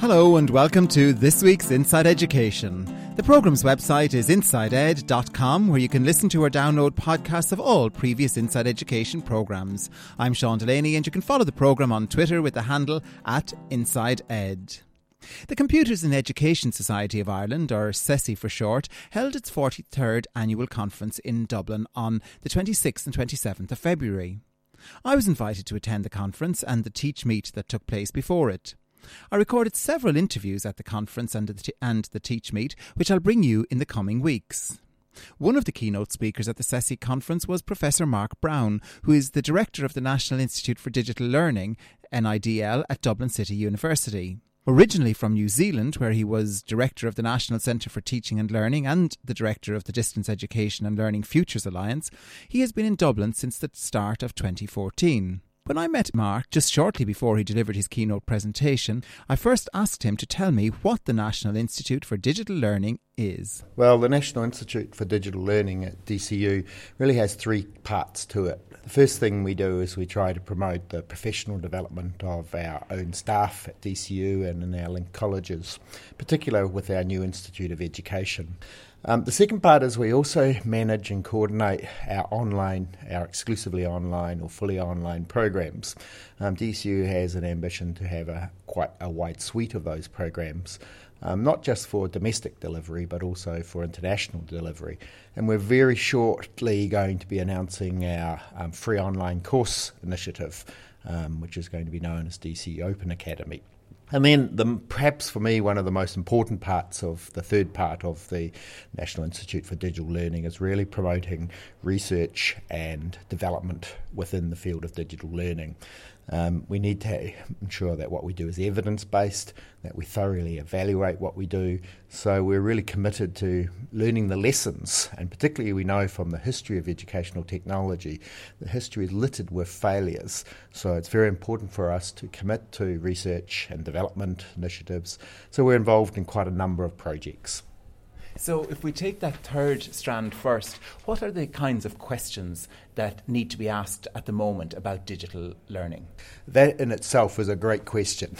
Hello and welcome to this week's Inside Education. The programme's website is insideed.com, where you can listen to or download podcasts of all previous Inside Education programmes. I'm Sean Delaney and you can follow the programme on Twitter with the handle @InsideEd. The Computers in Education Society of Ireland, or CESI for short, held its 43rd annual conference in Dublin on the 26th and 27th of February. I was invited to attend the conference and the Teach Meet that took place before it. I recorded several interviews at the conference and the Teach Meet, which I'll bring you in the coming weeks. One of the keynote speakers at the CESI conference was Professor Mark Brown, who is the Director of the National Institute for Digital Learning, NIDL, at Dublin City University. Originally from New Zealand, where he was Director of the National Centre for Teaching and Learning and the Director of the Distance Education and Learning Futures Alliance, he has been in Dublin since the start of 2014. When I met Mark just shortly before he delivered his keynote presentation, I first asked him to tell me what the National Institute for Digital Learning is. Well, the National Institute for Digital Learning at DCU really has three parts to it. The first thing we do is we try to promote the professional development of our own staff at DCU and in our linked colleges, particularly with our new Institute of Education. The second part is we also manage and coordinate our exclusively online or fully online programs. DCU has an ambition to have quite a wide suite of those programs, not just for domestic delivery but also for international delivery. And we're very shortly going to be announcing our free online course initiative, which is going to be known as DC Open Academy. And then perhaps for me one of the most important parts of the third part of the National Institute for Digital Learning is really promoting research and development within the field of digital learning. We need to ensure that what we do is evidence-based, that we thoroughly evaluate what we do. So we're really committed to learning the lessons, and particularly we know from the history of educational technology, the history is littered with failures. So it's very important for us to commit to research and development initiatives. So we're involved in quite a number of projects. So if we take that third strand first, what are the kinds of questions that need to be asked at the moment about digital learning? That in itself is a great question.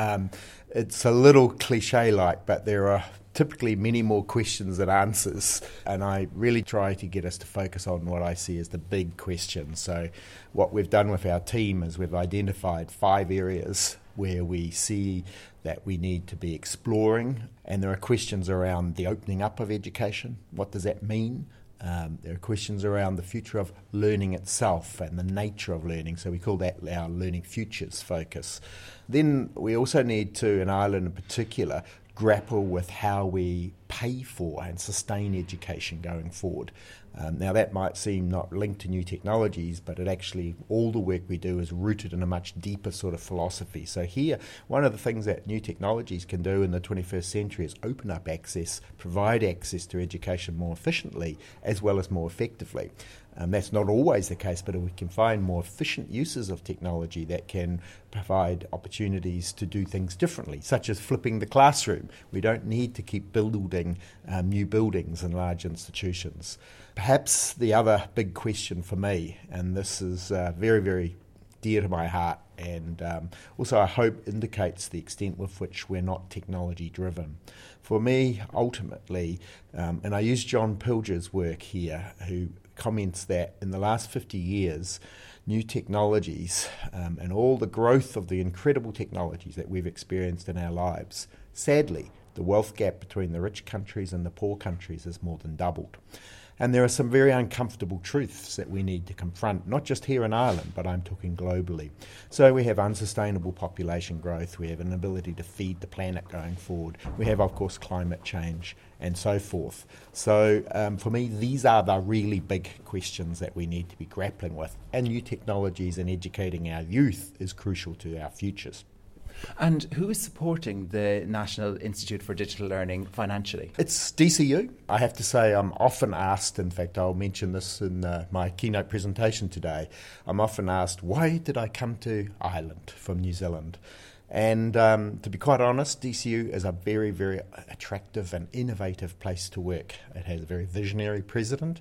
It's a little cliche-like, but there are typically many more questions than answers, and I really try to get us to focus on what I see as the big questions. So what we've done with our team is we've identified 5 areas where we see that we need to be exploring, and there are questions around the opening up of education. What does that mean? There are questions around the future of learning itself and the nature of learning, so we call that our Learning Futures focus. Then we also need to, in Ireland in particular, grapple with how we pay for and sustain education going forward. Now that might seem not linked to new technologies, but all the work we do is rooted in a much deeper sort of philosophy. So here, one of the things that new technologies can do in the 21st century is open up access, provide access to education more efficiently as well as more effectively. That's not always the case, but if we can find more efficient uses of technology that can provide opportunities to do things differently, such as flipping the classroom. We don't need to keep building new buildings in large institutions. Perhaps the other big question for me, and this is very, very dear to my heart, and also I hope indicates the extent with which we're not technology driven. For me, ultimately, and I use John Pilger's work here, who comments that in the last 50 years, new technologies and all the growth of the incredible technologies that we've experienced in our lives, sadly, the wealth gap between the rich countries and the poor countries has more than doubled. And there are some very uncomfortable truths that we need to confront, not just here in Ireland, but I'm talking globally. So we have unsustainable population growth, we have an ability to feed the planet going forward, we have, of course, climate change, and so forth. So for me, these are the really big questions that we need to be grappling with. And new technologies and educating our youth is crucial to our futures. And who is supporting the National Institute for Digital Learning financially? It's DCU. I have to say I'm often asked, in fact I'll mention this in my keynote presentation today, I'm often asked, why did I come to Ireland from New Zealand? And to be quite honest, DCU is a very, very attractive and innovative place to work. It has a very visionary president.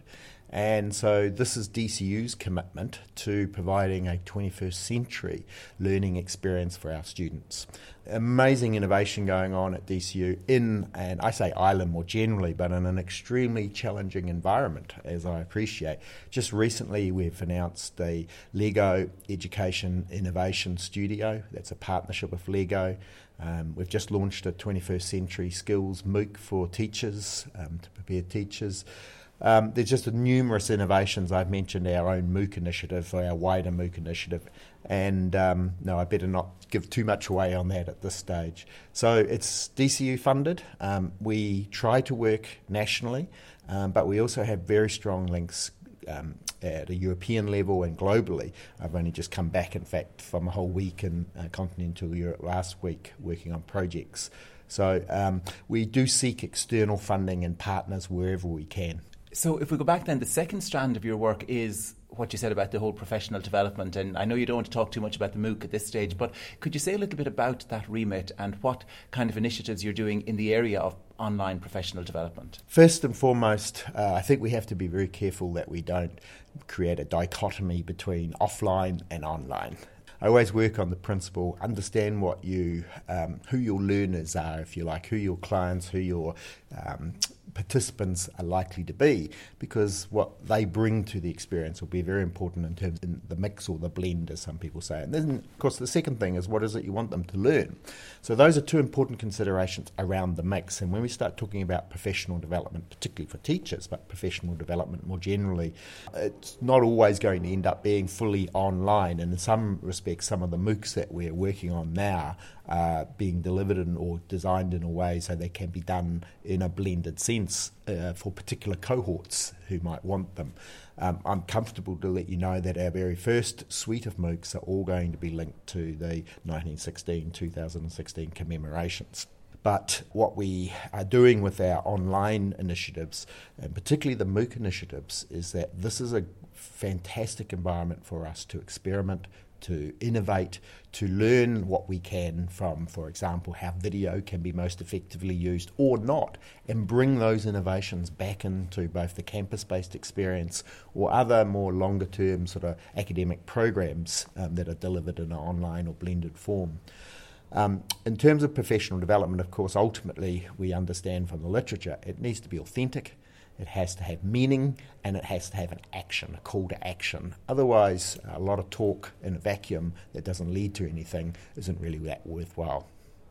And so this is DCU's commitment to providing a 21st century learning experience for our students. Amazing innovation going on at DCU and I say Ireland more generally, but in an extremely challenging environment, as I appreciate. Just recently we've announced the LEGO Education Innovation Studio. That's a partnership with LEGO. We've just launched a 21st Century Skills MOOC for teachers, to prepare teachers. There's just numerous innovations. I've mentioned our own MOOC initiative, or our wider MOOC initiative, and no, I better not give too much away on that at this stage. So it's DCU funded. We try to work nationally, but we also have very strong links at a European level and globally. I've only just come back, in fact, from a whole week in continental Europe last week working on projects. So we do seek external funding and partners wherever we can. So if we go back then, the second strand of your work is what you said about the whole professional development, and I know you don't want to talk too much about the MOOC at this stage, but could you say a little bit about that remit and what kind of initiatives you're doing in the area of online professional development? First and foremost, I think we have to be very careful that we don't create a dichotomy between offline and online. I always work on the principle, understand what who your learners are, if you like, who your clients, who your participants are likely to be, because what they bring to the experience will be very important in terms of the mix or the blend, as some people say. And then, of course, the second thing is what is it you want them to learn? So those are two important considerations around the mix. And when we start talking about professional development, particularly for teachers, but professional development more generally, it's not always going to end up being fully online. And in some respects, some of the MOOCs that we're working on now are being delivered or designed in a way so they can be done in a blended sense for particular cohorts who might want them. I'm comfortable to let you know that our very first suite of MOOCs are all going to be linked to the 2016 commemorations. But what we are doing with our online initiatives, and particularly the MOOC initiatives, is that this is a fantastic environment for us to experiment, to innovate, to learn what we can from, for example, how video can be most effectively used or not, and bring those innovations back into both the campus-based experience or other more longer-term sort of academic programs that are delivered in an online or blended form. In terms of professional development, of course, ultimately we understand from the literature it needs to be authentic. It has to have meaning, and it has to have an action, a call to action. Otherwise, a lot of talk in a vacuum that doesn't lead to anything isn't really that worthwhile.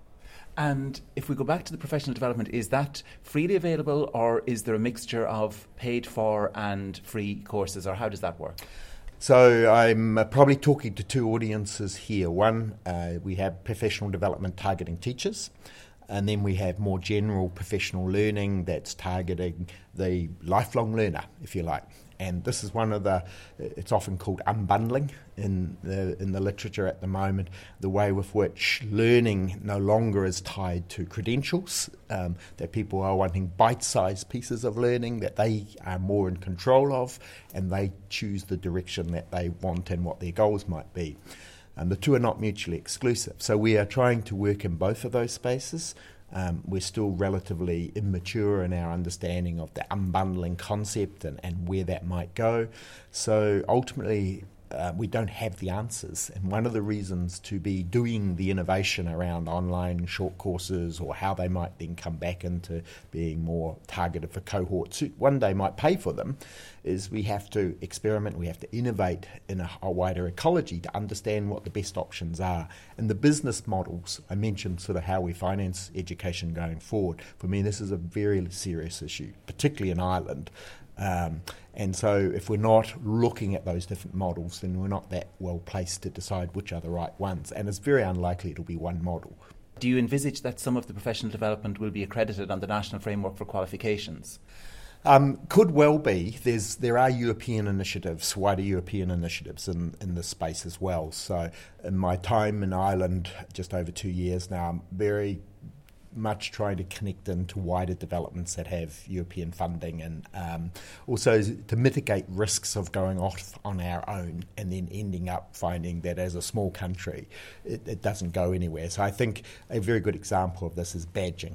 And if we go back to the professional development, is that freely available, or is there a mixture of paid for and free courses, or how does that work? So I'm probably talking to two audiences here. One, we have professional development targeting teachers. And then we have more general professional learning that's targeting the lifelong learner, if you like. And this is one of it's often called unbundling in the literature at the moment, the way with which learning no longer is tied to credentials, that people are wanting bite-sized pieces of learning that they are more in control of, and they choose the direction that they want and what their goals might be. And the two are not mutually exclusive. So we are trying to work in both of those spaces. We're still relatively immature in our understanding of the unbundling concept and where that might go. So ultimately, we don't have the answers. And one of the reasons to be doing the innovation around online short courses, or how they might then come back into being more targeted for cohorts who one day might pay for them, is we have to experiment, we have to innovate in a wider ecology to understand what the best options are. And the business models, I mentioned sort of how we finance education going forward. For me, this is a very serious issue, particularly in Ireland. And so if we're not looking at those different models, then we're not that well placed to decide which are the right ones. And it's very unlikely it'll be one model. Do you envisage that some of the professional development will be accredited on the National Framework for Qualifications? Could well be. There are European initiatives, wider European initiatives in this space as well. So in my time in Ireland, just over 2 years now, I'm very much trying to connect into wider developments that have European funding, and also to mitigate risks of going off on our own and then ending up finding that as a small country it doesn't go anywhere. So I think a very good example of this is badging.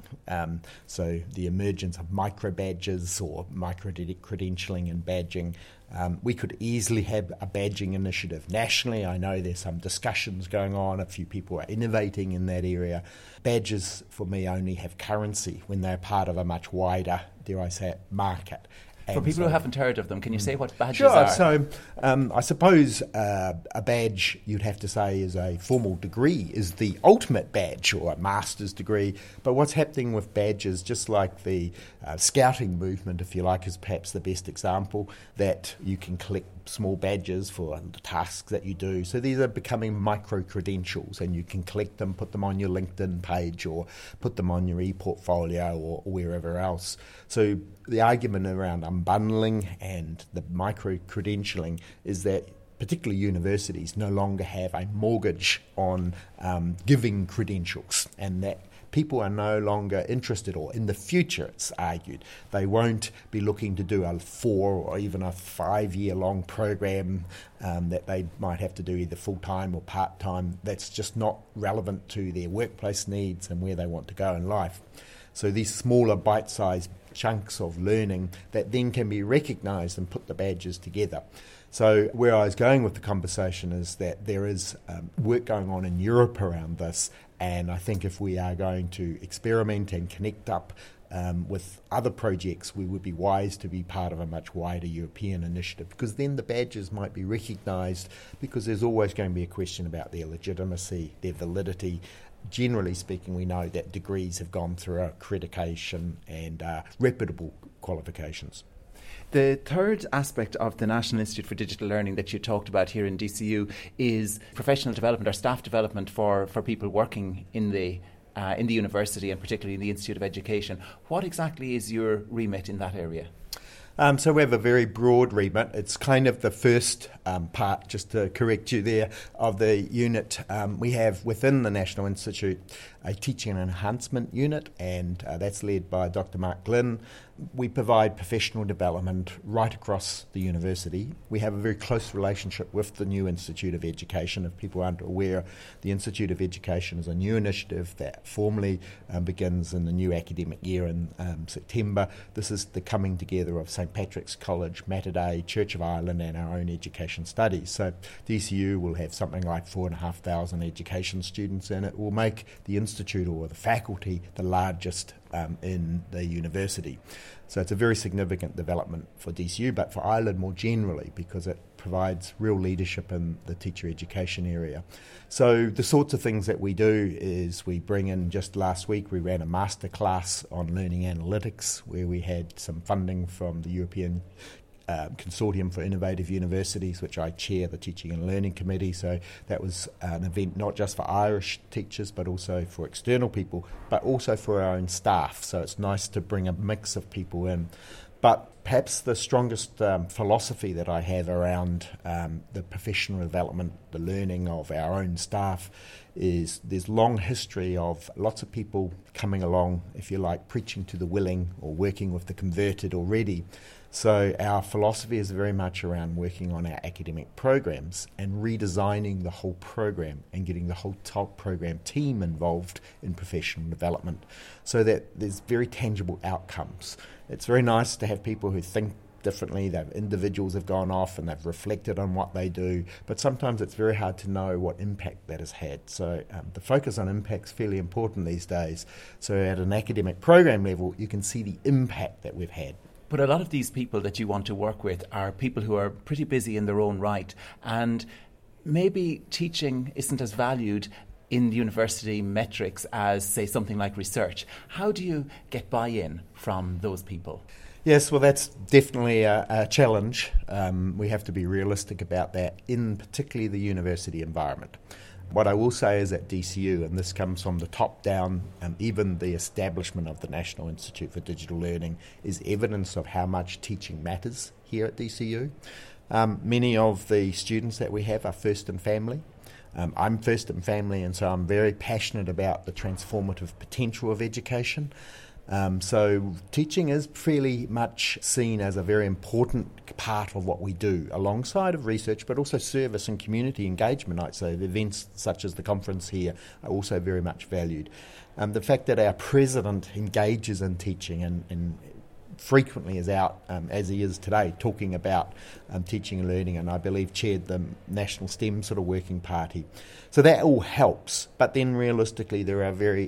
So the emergence of micro badges or micro credentialing and badging. We could easily have a badging initiative nationally. I know there's some discussions going on. A few people are innovating in that area. Badges, for me, only have currency when they're part of a much wider, dare I say it, market. For people who haven't heard of them, can you say what badges sure, are? So I suppose a badge, you'd have to say, is a formal degree, is the ultimate badge, or a master's degree. But what's happening with badges, just like the scouting movement, if you like, is perhaps the best example, that you can collect small badges for the tasks that you do. So these are becoming micro-credentials, and you can collect them, put them on your LinkedIn page or put them on your e-portfolio or wherever else. So the argument around unbundling and the micro-credentialing is that particularly universities no longer have a mortgage on giving credentials, and that people are no longer interested, or in the future, it's argued, they won't be looking to do a 4 or even a 5 year long program that they might have to do either full-time or part-time. That's just not relevant to their workplace needs and where they want to go in life. So these smaller bite-sized chunks of learning that then can be recognised and put the badges together. So where I was going with the conversation is that there is work going on in Europe around this, and I think if we are going to experiment and connect up with other projects, we would be wise to be part of a much wider European initiative, because then the badges might be recognised, because there's always going to be a question about their legitimacy, their validity. Generally speaking, we know that degrees have gone through accreditation and reputable qualifications. The third aspect of the National Institute for Digital Learning that you talked about here in DCU is professional development or staff development for people working in the university, and particularly in the Institute of Education. What exactly is your remit in that area? So we have a very broad remit. It's kind of the first part, just to correct you there, of the unit. We have within the National Institute a teaching and enhancement unit, and that's led by Dr. Mark Glynn. We provide professional development right across the university. We have a very close relationship with the new Institute of Education. If people aren't aware, the Institute of Education is a new initiative that formally begins in the new academic year in September. This is the coming together of St Patrick's College, Mater Dei, Church of Ireland, and our own education studies. So DCU will have something like 4,500 education students, and it will make the institute or the faculty the largest in the university. So it's a very significant development for DCU, but for Ireland more generally, because it provides real leadership in the teacher education area. So the sorts of things that we do is we bring in, just last week we ran a masterclass on learning analytics, where we had some funding from the European Consortium for Innovative Universities, which I chair the Teaching and Learning Committee. So that was an event not just for Irish teachers, but also for external people, but also for our own staff. So it's nice to bring a mix of people in. But perhaps the strongest philosophy that I have around the professional development, the learning of our own staff, is there's long history of lots of people coming along, if you like, preaching to the willing or working with the converted already. So our philosophy is very much around working on our academic programs and redesigning the whole program and getting the whole top program team involved in professional development, so that there's very tangible outcomes. It's very nice to have people who think differently. Individuals have gone off and they've reflected on what they do, but sometimes it's very hard to know what impact that has had. So the focus on impact is fairly important these days. So at an academic program level, you can see the impact that we've had. But a lot of these people that you want to work with are people who are pretty busy in their own right, and maybe teaching isn't as valued in the university metrics as, say, something like research. How do you get buy-in from those people? Yes, well, that's definitely a challenge. We have to be realistic about that, in particularly the university environment. What I will say is at DCU, and this comes from the top down, even the establishment of the National Institute for Digital Learning is evidence of how much teaching matters here at DCU. Many of the students that we have are first and family. I'm first and family, and so I'm very passionate about the transformative potential of education. So teaching is fairly much seen as a very important part of what we do, alongside of research, but also service and community engagement, I'd say. The events such as the conference here are also very much valued. The fact that our president engages in teaching and frequently is out, as he is today, talking about teaching and learning, and I believe chaired the National STEM sort of working party. So that all helps, but then realistically there are very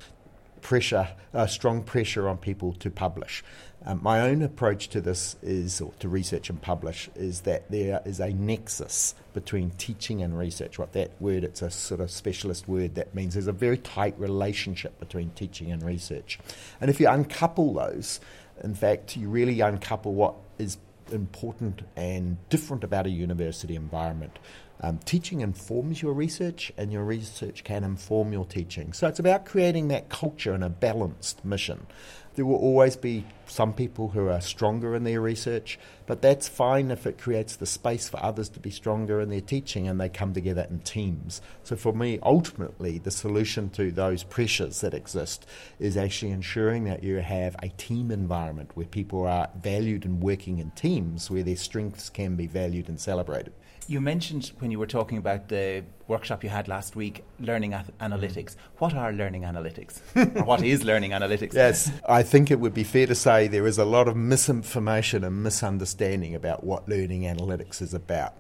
strong pressure on people to publish. My own approach to this is, or to research and publish, is that there is a nexus between teaching and research. What that word, it's a sort of specialist word that means there's a very tight relationship between teaching and research. And if you uncouple those, in fact, you really uncouple what is important and different about a university environment. Teaching informs your research, and your research can inform your teaching. So it's about creating that culture and a balanced mission. There will always be some people who are stronger in their research, but that's fine if it creates the space for others to be stronger in their teaching and they come together in teams. So for me, ultimately, the solution to those pressures that exist is actually ensuring that you have a team environment where people are valued and working in teams, where their strengths can be valued and celebrated. You mentioned, when you were talking about the workshop you had last week, learning analytics. What are learning analytics? Or what is learning analytics? Yes, I think it would be fair to say there is a lot of misinformation and misunderstanding about what learning analytics is about.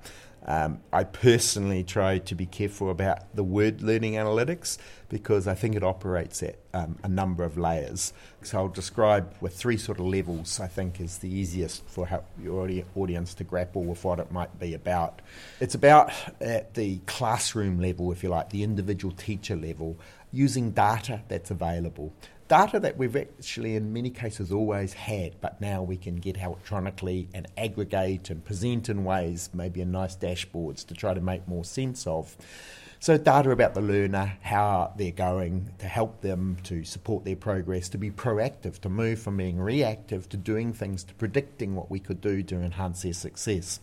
I personally try to be careful about the word learning analytics because I think it operates at a number of layers. So I'll describe with three sort of levels, I think is the easiest for your audience to grapple with what it might be about. It's about at the classroom level, if you like, the individual teacher level, using data that's available. Data that we've actually in many cases always had, but now we can get electronically and aggregate and present in ways, maybe in nice dashboards to try to make more sense of. So data about the learner, how they're going, to help them, to support their progress, to be proactive, to move from being reactive to doing things, to predicting what we could do to enhance their success.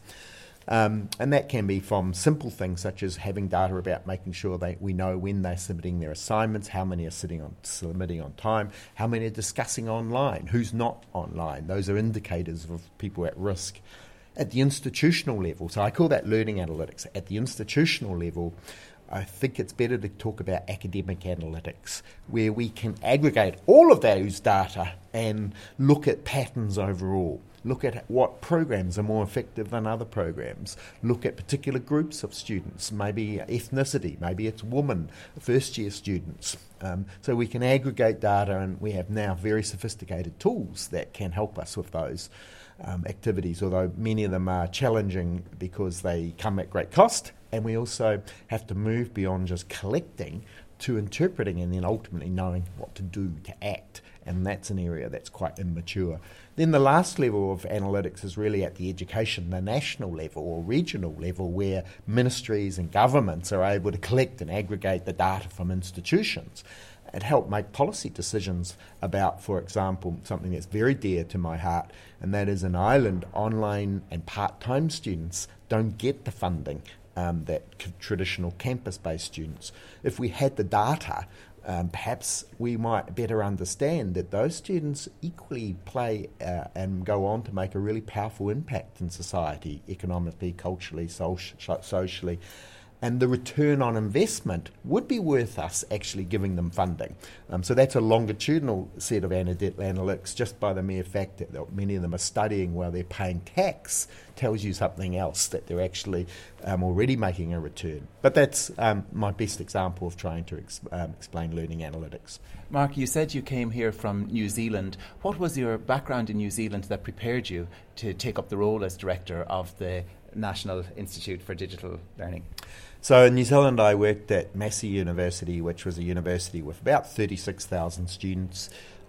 And that can be from simple things such as having data about making sure we know when they're submitting their assignments, how many are submitting on time, how many are discussing online, who's not online. Those are indicators of people at risk. At the institutional level, so I call that learning analytics. At the institutional level, I think it's better to talk about academic analytics, where we can aggregate all of those data and look at patterns overall. Look at what programs are more effective than other programs. Look at particular groups of students, maybe ethnicity, maybe it's women, first-year students. So we can aggregate data, and we have now very sophisticated tools that can help us with those activities, although many of them are challenging because they come at great cost, and we also have to move beyond just collecting to interpreting and then ultimately knowing what to do to act. And that's an area that's quite immature. Then the last level of analytics is really at the education, the national level or regional level, where ministries and governments are able to collect and aggregate the data from institutions and help make policy decisions about, for example, something that's very dear to my heart, and that is in Ireland, online and part-time students don't get the funding that traditional campus-based students. If we had the data, perhaps we might better understand that those students equally play and go on to make a really powerful impact in society, economically, culturally, socially. And the return on investment would be worth us actually giving them funding. So that's a longitudinal set of analytics, just by the mere fact that many of them are studying while they're paying tax tells you something else, that they're actually already making a return. But that's my best example of trying to explain learning analytics. Mark, you said you came here from New Zealand. What was your background in New Zealand that prepared you to take up the role as director of the National Institute for Digital Learning? So in New Zealand, I worked at Massey University, which was a university with about 36,000 students.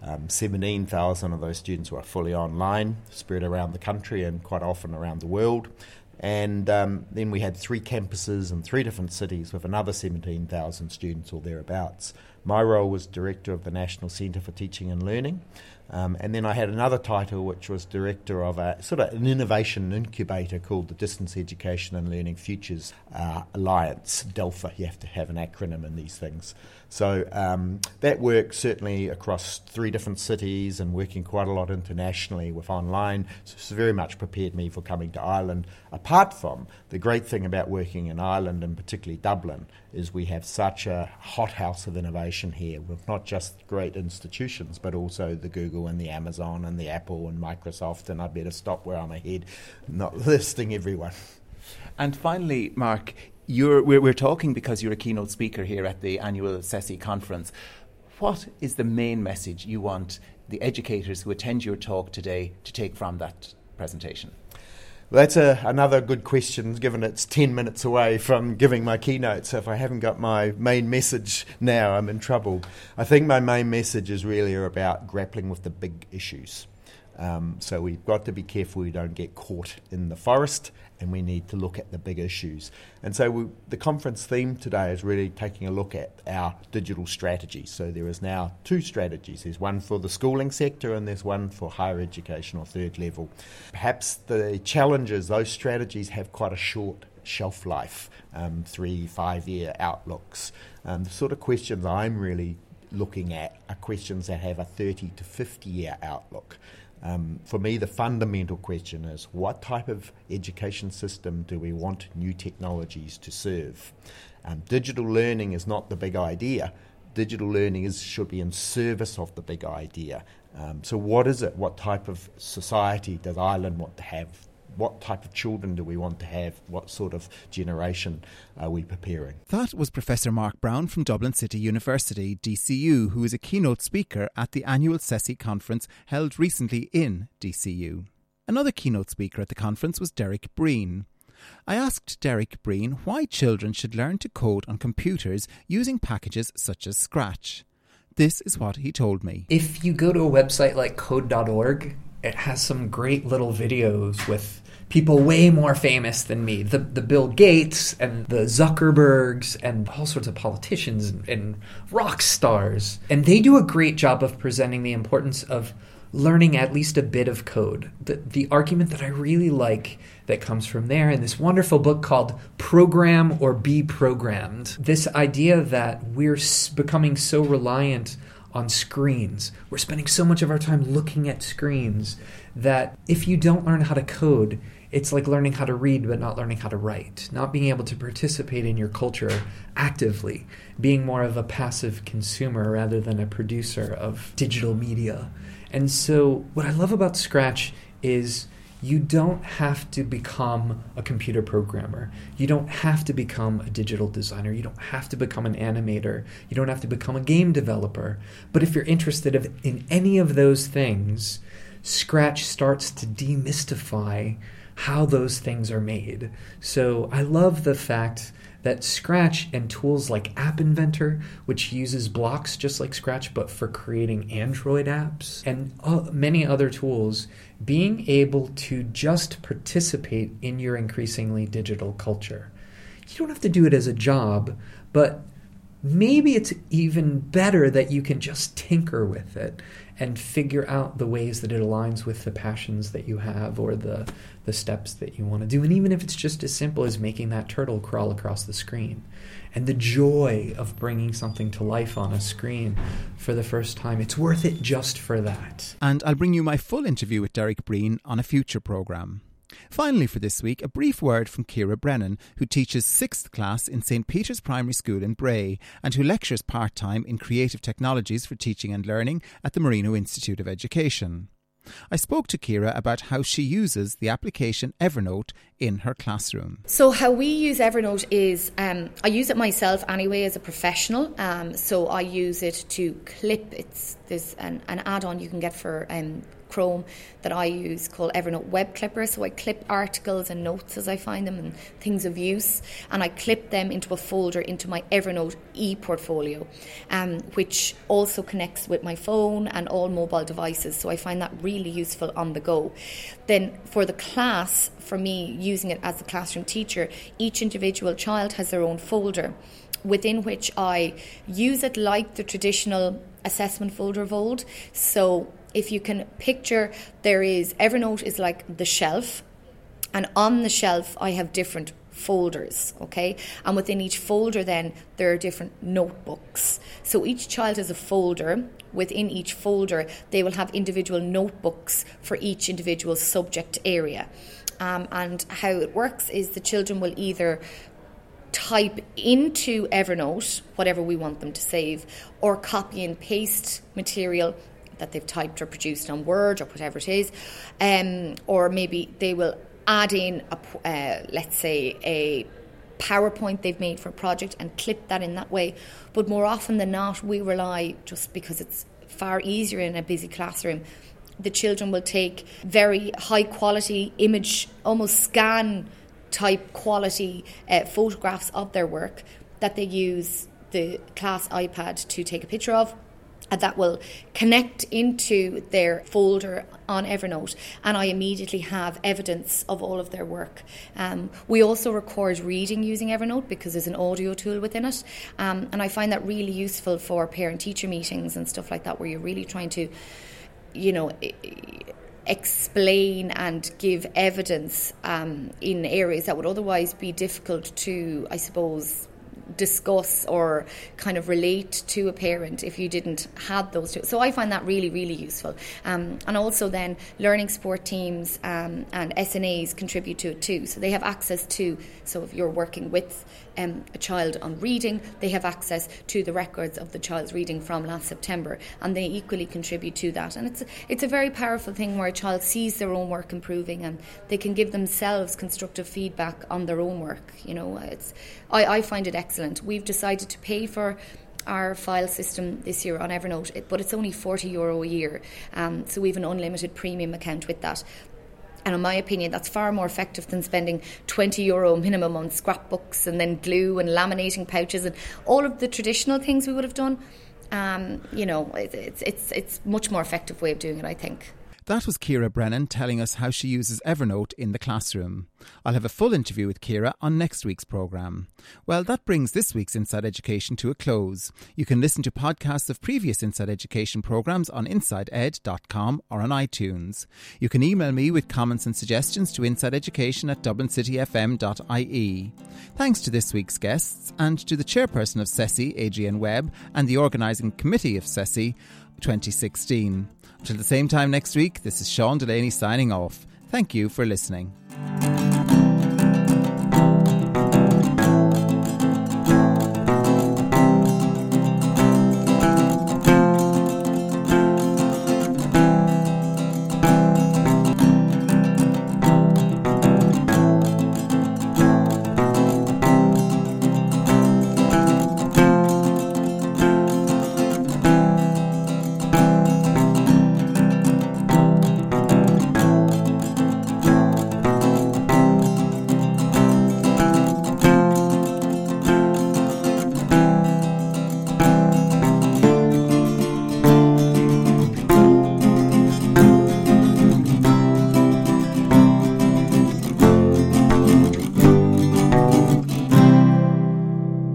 17,000 of those students were fully online, spread around the country and quite often around the world. And then we had 3 campuses in 3 different cities with another 17,000 students or thereabouts. My role was director of the National Centre for Teaching and Learning. And then I had another title which was director of a sort of an innovation incubator called the Distance Education and Learning Futures Alliance, DELFA. You have to have an acronym in these things. So that work certainly across 3 different cities and working quite a lot internationally with online. So it's very much prepared me for coming to Ireland. Apart from the great thing about working in Ireland, and particularly Dublin, is we have such a hothouse of innovation here with not just great institutions but also the Google and the Amazon and the Apple and Microsoft, and I better stop where I'm ahead, not listing everyone. And finally, Mark, we're talking because you're a keynote speaker here at the annual CESI conference. What is the main message you want the educators who attend your talk today to take from that presentation? Well, that's another good question, given it's 10 minutes away from giving my keynote. So if I haven't got my main message now, I'm in trouble. I think my main message is really about grappling with the big issues. So we've got to be careful we don't get caught in the forest, and we need to look at the big issues. And so the conference theme today is really taking a look at our digital strategy. So there is now 2 strategies. There's one for the schooling sector and there's one for higher education or third level. Perhaps the challenge is those strategies have quite a short shelf life, 3-5 year outlooks. The sort of questions I'm really looking at are questions that have a 30 to 50 year outlook. For me, the fundamental question is, what type of education system do we want new technologies to serve? Digital learning is not the big idea. Digital learning should be in service of the big idea. So what is it? What type of society does Ireland want to have? What type of children do we want to have? What sort of generation are we preparing? That was Professor Mark Brown from Dublin City University, DCU, who is a keynote speaker at the annual CESI conference held recently in DCU. Another keynote speaker at the conference was Derek Breen. I asked Derek Breen why children should learn to code on computers using packages such as Scratch. This is what he told me. If you go to a website like code.org, it has some great little videos with people way more famous than me. The Bill Gates and the Zuckerbergs and all sorts of politicians and rock stars. And they do a great job of presenting the importance of learning at least a bit of code. The argument that I really like that comes from there in this wonderful book called Program or Be Programmed. This idea that we're becoming so reliant on screens. We're spending so much of our time looking at screens that if you don't learn how to code, it's like learning how to read but not learning how to write, not being able to participate in your culture actively, being more of a passive consumer rather than a producer of digital media. And so what I love about Scratch is you don't have to become a computer programmer. You don't have to become a digital designer. You don't have to become an animator. You don't have to become a game developer. But if you're interested in any of those things, Scratch starts to demystify how those things are made. So I love the fact that Scratch and tools like App Inventor, which uses blocks just like Scratch but for creating Android apps, and many other tools, being able to just participate in your increasingly digital culture. You don't have to do it as a job, but maybe it's even better that you can just tinker with it and figure out the ways that it aligns with the passions that you have or the steps that you want to do. And even if it's just as simple as making that turtle crawl across the screen. And the joy of bringing something to life on a screen for the first time, it's worth it just for that. And I'll bring you my full interview with Derek Breen on a future programme. Finally for this week, a brief word from Ciara Brennan, who teaches 6th class in St. Peter's Primary School in Bray and who lectures part-time in creative technologies for teaching and learning at the Marino Institute of Education. I spoke to Ciara about how she uses the application Evernote in her classroom. So how we use Evernote is, I use it myself anyway as a professional. So I use it to clip. There's an add-on you can get for Chrome that I use called Evernote Web Clipper. So I clip articles and notes as I find them and things of use, and I clip them into a folder into my Evernote e-portfolio, which also connects with my phone and all mobile devices. So I find that really useful on the go. Then for the class, for me, using it as a classroom teacher, each individual child has their own folder within which I use it like the traditional assessment folder of old. So if you can picture, Evernote is like the shelf, and on the shelf I have different folders, okay? And within each folder then there are different notebooks. So each child has a folder. Within each folder they will have individual notebooks for each individual subject area. And how it works is the children will either type into Evernote whatever we want them to save, or copy and paste material that they've typed or produced on Word or whatever it is, or maybe they will add in let's say a PowerPoint they've made for a project and clip that in that way. But more often than not, we rely, just because it's far easier in a busy classroom, the children will take very high quality image, almost scan type quality photographs of their work that they use the class iPad to take a picture of, and that will connect into their folder on Evernote, and I immediately have evidence of all of their work. We also record reading using Evernote because there's an audio tool within it, and I find that really useful for parent-teacher meetings and stuff like that, where you're really trying to, explain and give evidence in areas that would otherwise be difficult to, I suppose, discuss or kind of relate to a parent if you didn't have those two. So I find that really, really useful. And also then learning support teams and SNAs contribute to it too. So they have access to, so if you're working with a child on reading, they have access to the records of the child's reading from last September, and they equally contribute to that. And it's a very powerful thing where a child sees their own work improving and they can give themselves constructive feedback on their own work. I find it excellent. We've decided to pay for our file system this year on Evernote, but it's only €40 a year. So we have an unlimited premium account with that. And in my opinion, that's far more effective than spending €20 minimum on scrapbooks and then glue and laminating pouches and all of the traditional things we would have done. It's much more effective way of doing it, I think. That was Ciara Brennan telling us how she uses Evernote in the classroom. I'll have a full interview with Ciara on next week's programme. Well, that brings this week's Inside Education to a close. You can listen to podcasts of previous Inside Education programmes on insideed.com or on iTunes. You can email me with comments and suggestions to insideeducation@dublincityfm.ie. Thanks to this week's guests and to the chairperson of CESI, Adrienne Webb, and the organising committee of CESI 2016. Until the same time next week, this is Sean Delaney signing off. Thank you for listening.